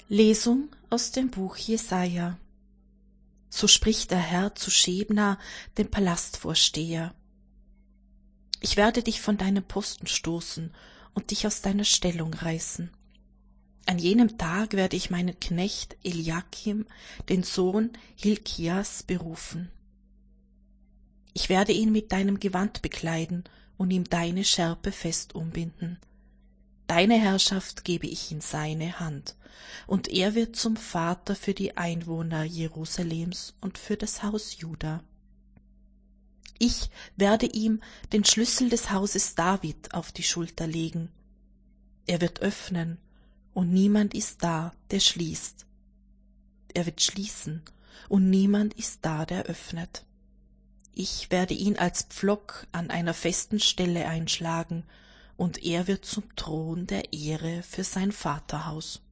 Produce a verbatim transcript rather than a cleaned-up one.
Lesung aus dem Buch Jesaja. So spricht der Herr zu Schebna, dem Palastvorsteher: Ich werde dich von deinem Posten stoßen und dich aus deiner Stellung reißen. An jenem Tag werde ich meinen Knecht Eliakim, den Sohn Hilkias, berufen. Ich werde ihn mit deinem Gewand bekleiden und ihm deine Schärpe fest umbinden. Deine Herrschaft gebe ich in seine Hand, und er wird zum Vater für die Einwohner Jerusalems und für das Haus Juda. Ich werde ihm den Schlüssel des Hauses David auf die Schulter legen. Er wird öffnen, und niemand ist da, der schließt. Er wird schließen, und niemand ist da, der öffnet. Ich werde ihn als Pflock an einer festen Stelle einschlagen, und er wird zum Thron der Ehre für sein Vaterhaus.